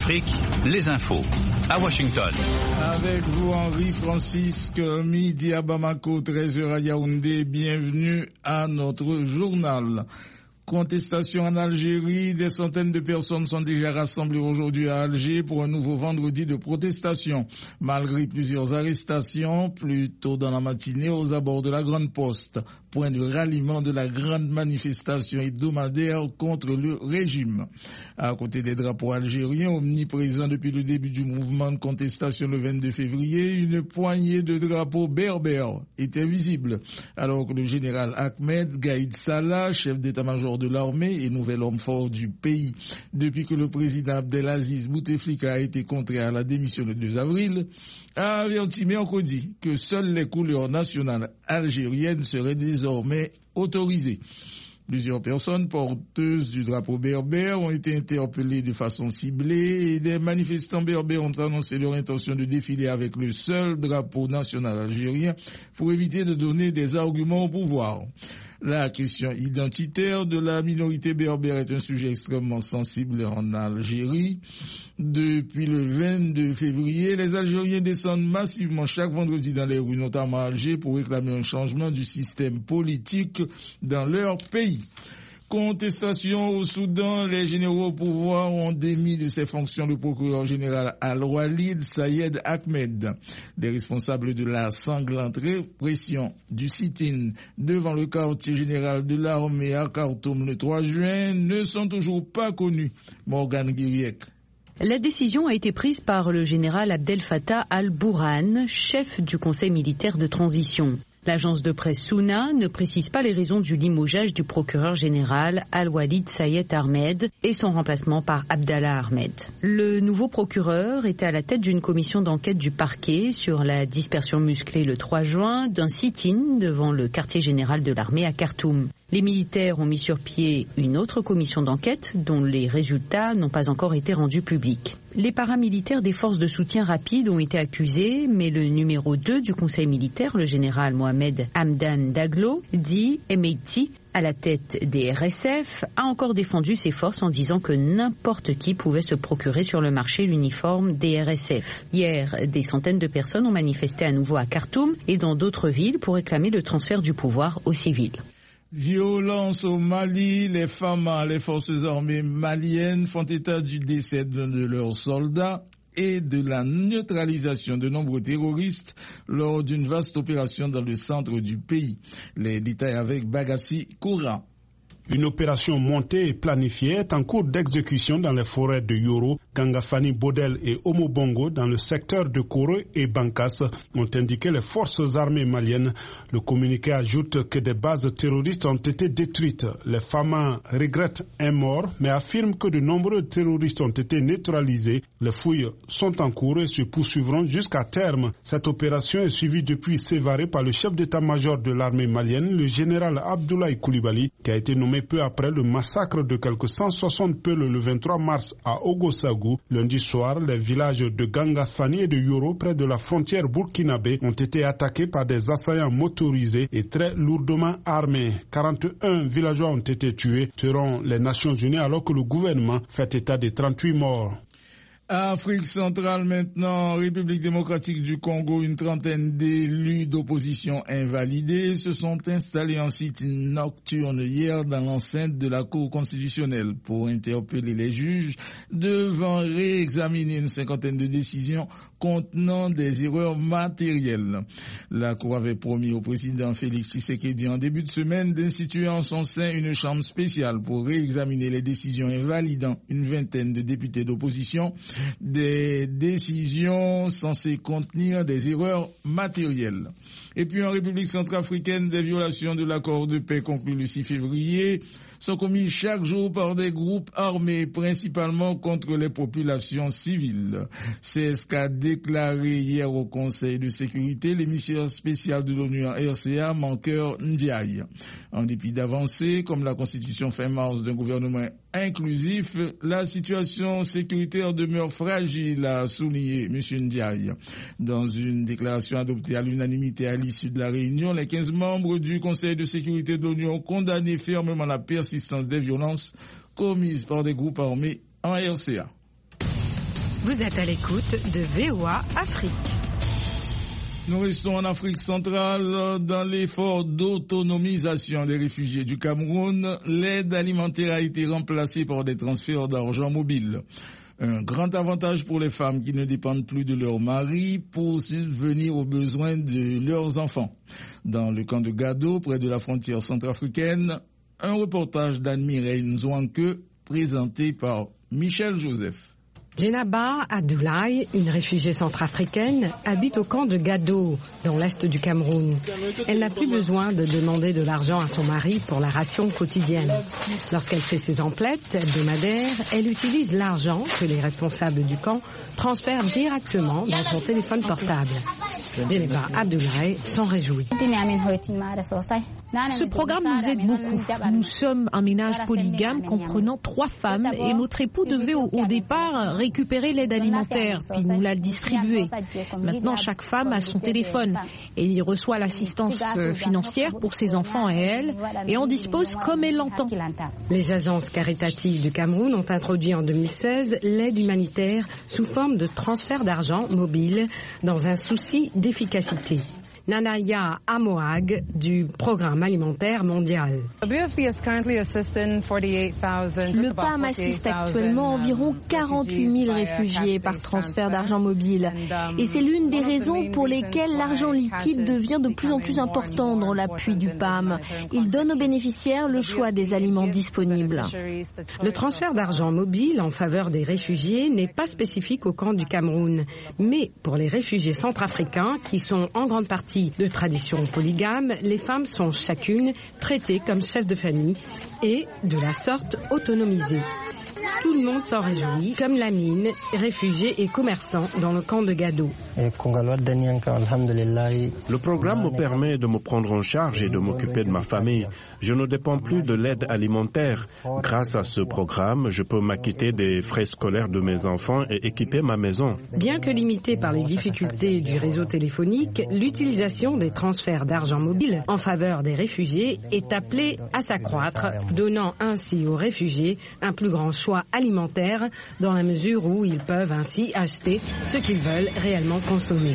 Afrique, les infos à Washington. Avec vous Henri-Francisque, midi à Bamako, 13h à Yaoundé. Bienvenue à notre journal. Contestation en Algérie, des centaines de personnes sont déjà rassemblées aujourd'hui à Alger pour un nouveau vendredi de protestation. Malgré plusieurs arrestations, plus tôt dans la matinée aux abords de la Grande Poste, point de ralliement de la grande manifestation hebdomadaire contre le régime. À côté des drapeaux algériens omniprésents depuis le début du mouvement de contestation le 22 février, une poignée de drapeaux berbères était visible, alors que le général Ahmed Gaïd Salah, chef d'état-major de l'armée et nouvel homme fort du pays, depuis que le président Abdelaziz Bouteflika a été contraint à la démission le 2 avril, a averti mercredi que seules les couleurs nationales algériennes seraient désormais autorisées. Plusieurs personnes porteuses du drapeau berbère ont été interpellées de façon ciblée et des manifestants berbères ont annoncé leur intention de défiler avec le seul drapeau national algérien pour éviter de donner des arguments au pouvoir. La question identitaire de la minorité berbère est un sujet extrêmement sensible en Algérie. Depuis le 22 février, les Algériens descendent massivement chaque vendredi dans les rues, notamment à Alger, pour réclamer un changement du système politique dans leur pays. Contestation au Soudan, les généraux au pouvoir ont démis de ses fonctions le procureur général Al-Walid Sayed Ahmed. Les responsables de la sanglante répression du sit-in devant le quartier général de l'armée à Khartoum le 3 juin ne sont toujours pas connus. Morgane Guiriec. La décision a été prise par le général Abdel Fattah al-Burhan, chef du conseil militaire de transition. L'agence de presse Souna ne précise pas les raisons du limogeage du procureur général Al-Walid Sayed Ahmed et son remplacement par Abdallah Ahmed. Le nouveau procureur était à la tête d'une commission d'enquête du parquet sur la dispersion musclée le 3 juin d'un sit-in devant le quartier général de l'armée à Khartoum. Les militaires ont mis sur pied une autre commission d'enquête dont les résultats n'ont pas encore été rendus publics. Les paramilitaires des forces de soutien rapide ont été accusés, mais le numéro 2 du conseil militaire, le général Mohamed Hamdan Daglo, dit Emeiti, à la tête des RSF, a encore défendu ses forces en disant que n'importe qui pouvait se procurer sur le marché l'uniforme des RSF. Hier, des centaines de personnes ont manifesté à nouveau à Khartoum et dans d'autres villes pour réclamer le transfert du pouvoir aux civils. Violence au Mali, les FAMA, les forces armées maliennes font état du décès d'un de leurs soldats et de la neutralisation de nombreux terroristes lors d'une vaste opération dans le centre du pays. Les détails avec Bagassi Koura. Une opération montée et planifiée est en cours d'exécution dans les forêts de Yoro, Gangafani, Bodel et Omobongo dans le secteur de Koro et Bankas, ont indiqué les forces armées maliennes. Le communiqué ajoute que des bases terroristes ont été détruites. Les FAMA regrettent un mort, mais affirment que de nombreux terroristes ont été neutralisés. Les fouilles sont en cours et se poursuivront jusqu'à terme. Cette opération est suivie depuis Sévaré par le chef d'état-major de l'armée malienne, le général Abdoulaye Coulibaly, qui a été nommé peu après le massacre de quelques 160 Peuls le 23 mars à Ogosagou. Lundi soir, les villages de Gangafani et de Yoro, près de la frontière burkinabé, ont été attaqués par des assaillants motorisés et très lourdement armés. 41 villageois ont été tués, selon les Nations Unies, alors que le gouvernement fait état de 38 morts. Afrique centrale maintenant, République démocratique du Congo, une trentaine d'élus d'opposition invalidés se sont installés en sit-in nocturne hier dans l'enceinte de la Cour constitutionnelle pour interpeller les juges devant réexaminer une cinquantaine de décisions contenant des erreurs matérielles. La Cour avait promis au président Félix Tshisekedi en début de semaine d'instituer en son sein une chambre spéciale pour réexaminer les décisions invalidant une vingtaine de députés d'opposition, des décisions censées contenir des erreurs matérielles. Et puis en République centrafricaine, des violations de l'accord de paix conclu le 6 février sont commis chaque jour par des groupes armés, principalement contre les populations civiles. C'est ce qu'a déclaré hier au Conseil de sécurité l'émissaire spécial de l'ONU en RCA, Mankeur Ndiaye. En dépit d'avancées, comme la constitution fin mars d'un gouvernement inclusif, la situation sécuritaire demeure fragile, a souligné M. Ndiaye. Dans une déclaration adoptée à l'unanimité à l'issue de la réunion, les 15 membres du Conseil de sécurité de l'ONU ont condamné fermement la persistance des violences commises par des groupes armés en RCA. Vous êtes à l'écoute de VOA Afrique. Nous restons en Afrique centrale. Dans l'effort d'autonomisation des réfugiés du Cameroun, l'aide alimentaire a été remplacée par des transferts d'argent mobile. Un grand avantage pour les femmes qui ne dépendent plus de leur mari pour subvenir aux besoins de leurs enfants. Dans le camp de Gado, près de la frontière centrafricaine, un reportage d'Anne-Mireille Nzouanke présenté par Michel Joseph. Djenaba Abdoulaye, une réfugiée centrafricaine, habite au camp de Gado, dans l'est du Cameroun. Elle n'a plus besoin de demander de l'argent à son mari pour la ration quotidienne. Lorsqu'elle fait ses emplettes hebdomadaires, elle utilise l'argent que les responsables du camp transfèrent directement dans son téléphone portable. Djenaba Abdoulaye s'en réjouit. Ce programme nous aide beaucoup. Nous sommes un ménage polygame comprenant 3 femmes et notre époux devait au départ récupérer l'aide alimentaire, puis nous la distribuer. Maintenant, chaque femme a son téléphone et il reçoit l'assistance financière pour ses enfants et elle, et en dispose comme elle l'entend. Les agences caritatives du Cameroun ont introduit en 2016 l'aide humanitaire sous forme de transfert d'argent mobile dans un souci d'efficacité. Nanaya Amoag du Programme alimentaire mondial. Le PAM assiste actuellement environ 48 000 réfugiés par transfert d'argent mobile. Et c'est l'une des raisons pour lesquelles l'argent liquide devient de plus en plus important dans l'appui du PAM. Il donne aux bénéficiaires le choix des aliments disponibles. Le transfert d'argent mobile en faveur des réfugiés n'est pas spécifique au camp du Cameroun. Mais pour les réfugiés centrafricains, qui sont en grande partie de tradition polygame, les femmes sont chacune traitées comme chefs de famille et, de la sorte, autonomisées. Tout le monde s'en réjouit, comme Lamine, réfugié et commerçant dans le camp de Gado. Le programme me permet de me prendre en charge et de m'occuper de ma famille. Je ne dépends plus de l'aide alimentaire. Grâce à ce programme, je peux m'acquitter des frais scolaires de mes enfants et équiper ma maison. Bien que limitée par les difficultés du réseau téléphonique, l'utilisation des transferts d'argent mobile en faveur des réfugiés est appelée à s'accroître, donnant ainsi aux réfugiés un plus grand choix alimentaire dans la mesure où ils peuvent ainsi acheter ce qu'ils veulent réellement consommer.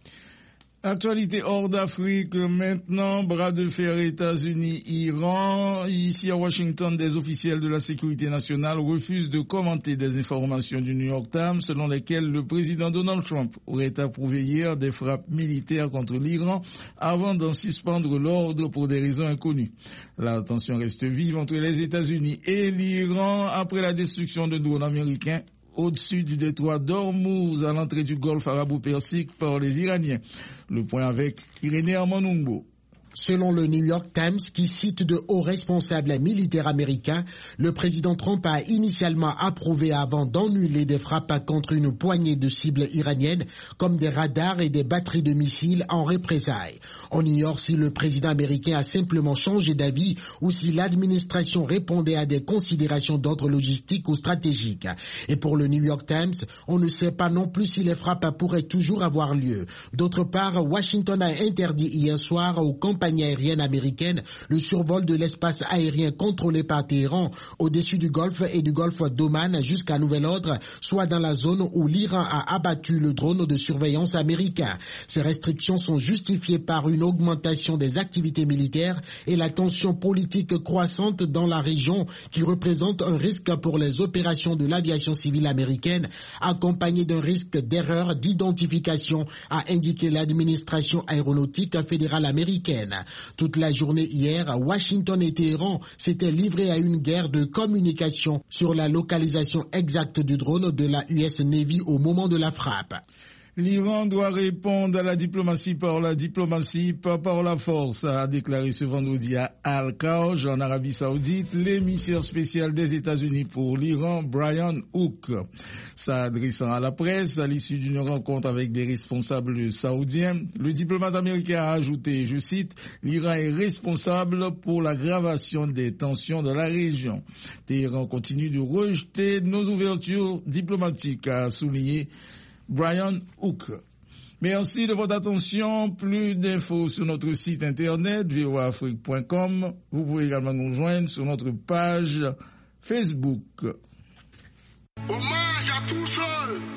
Actualité hors d'Afrique maintenant, bras de fer États-Unis-Iran. Ici à Washington, des officiels de la sécurité nationale refusent de commenter des informations du New York Times selon lesquelles le président Donald Trump aurait approuvé hier des frappes militaires contre l'Iran avant d'en suspendre l'ordre pour des raisons inconnues. La tension reste vive entre les États-Unis et l'Iran après la destruction de drones américains au-dessus du détroit d'Ormuz à l'entrée du golfe arabo-persique par les Iraniens. Le point avec Irénée Armanungo. Selon le New York Times, qui cite de hauts responsables militaires américains, le président Trump a initialement approuvé avant d'annuler des frappes contre une poignée de cibles iraniennes, comme des radars et des batteries de missiles en représailles. On ignore si le président américain a simplement changé d'avis ou si l'administration répondait à des considérations d'ordre logistique ou stratégique. Et pour le New York Times, on ne sait pas non plus si les frappes pourraient toujours avoir lieu. D'autre part, Washington a interdit hier soir aux compagnies aérienne américaine le survol de l'espace aérien contrôlé par Téhéran au-dessus du Golfe et du Golfe d'Oman jusqu'à nouvel ordre, soit dans la zone où l'Iran a abattu le drone de surveillance américain. Ces restrictions sont justifiées par une augmentation des activités militaires et la tension politique croissante dans la région qui représente un risque pour les opérations de l'aviation civile américaine, accompagné d'un risque d'erreur d'identification, a indiqué l'administration aéronautique fédérale américaine. Toute la journée hier, Washington et Téhéran s'étaient livrés à une guerre de communication sur la localisation exacte du drone de la US Navy au moment de la frappe. L'Iran doit répondre à la diplomatie par la diplomatie, pas par la force, a déclaré ce vendredi à Al-Kharj, en Arabie Saoudite, l'émissaire spécial des États-Unis pour l'Iran, Brian Hook. S'adressant à la presse, à l'issue d'une rencontre avec des responsables saoudiens, le diplomate américain a ajouté, je cite, « L'Iran est responsable pour l'aggravation des tensions dans la région. Téhéran continue de rejeter nos ouvertures diplomatiques », a souligné Brian Hook. Merci de votre attention. Plus d'infos sur notre site internet voaafrique.com. Vous pouvez également nous joindre sur notre page Facebook. Hommage à tous ceux